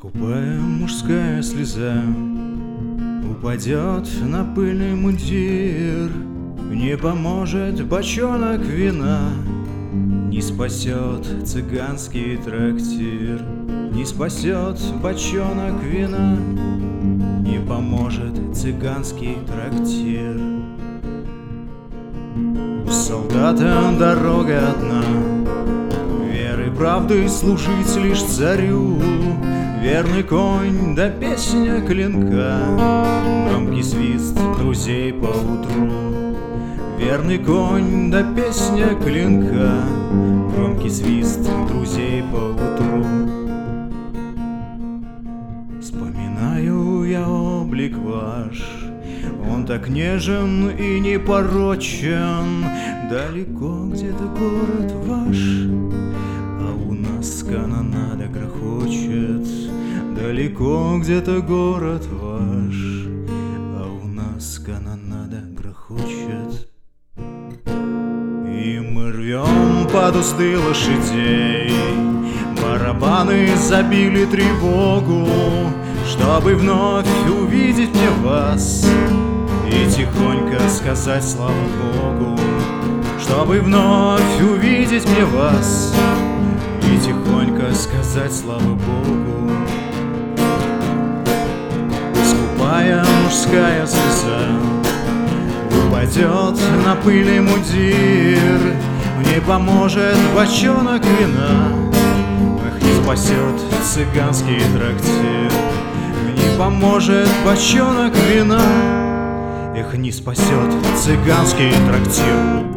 Скупая мужская слеза упадет на пыльный мундир. Не поможет бочонок вина, не спасет цыганский трактир. Не спасет бочонок вина, не поможет цыганский трактир. У солдата дорога одна, веры правды служить лишь царю. Верный конь да песня клинка, громкий свист друзей по утру. Верный конь да песня клинка, громкий свист друзей по утру. Вспоминаю я облик ваш, он так нежен и непорочен. Далеко где-то город ваш, а у нас канонада грохочет. Далеко где-то город ваш, а у нас канонада грохочет. И мы рвем под узды лошадей, барабаны забили тревогу, чтобы вновь увидеть мне вас и тихонько сказать слава Богу. Чтобы вновь увидеть мне вас и тихонько сказать слава Богу. Скупая мужская слеза упадет на пыльный мундир. Не поможет бочонок вина, эх, не спасет цыганский трактир. Не поможет бочонок вина, эх, не спасет цыганский трактир.